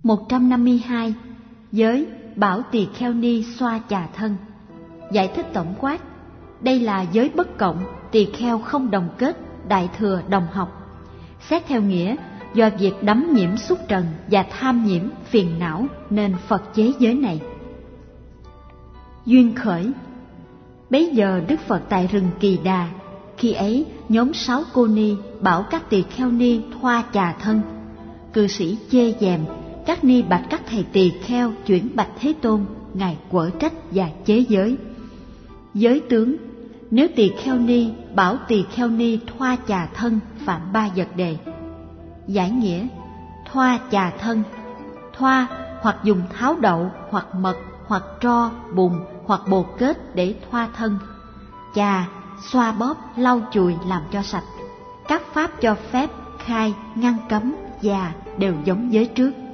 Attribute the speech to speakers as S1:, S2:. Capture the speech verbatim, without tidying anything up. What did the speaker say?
S1: một trăm năm mươi hai. Giới bảo tỳ kheo ni xoa chà thân. Giải thích tổng quát: đây là giới bất cộng, tỳ kheo không đồng kết, đại thừa đồng học. Xét theo nghĩa, do việc đắm nhiễm xúc trần và tham nhiễm phiền não nên Phật chế giới này. Duyên khởi. Bấy giờ Đức Phật tại rừng Kỳ Đà, khi ấy nhóm sáu cô ni bảo các tỳ kheo ni thoa chà thân. Cư sĩ chê dèm, các ni bạch các thầy tỳ kheo chuyển bạch Thế Tôn, ngài quở trách và chế giới. Giới tướng: nếu tỳ kheo ni bảo tỳ kheo ni thoa chà thân phạm ba vật đề. Giải nghĩa: thoa chà thân, thoa hoặc dùng tháo đậu hoặc mật hoặc tro, bùn hoặc bột kết để thoa thân. Chà, xoa bóp, lau chùi làm cho sạch. Các pháp cho phép, khai, ngăn cấm, già đều giống giới trước.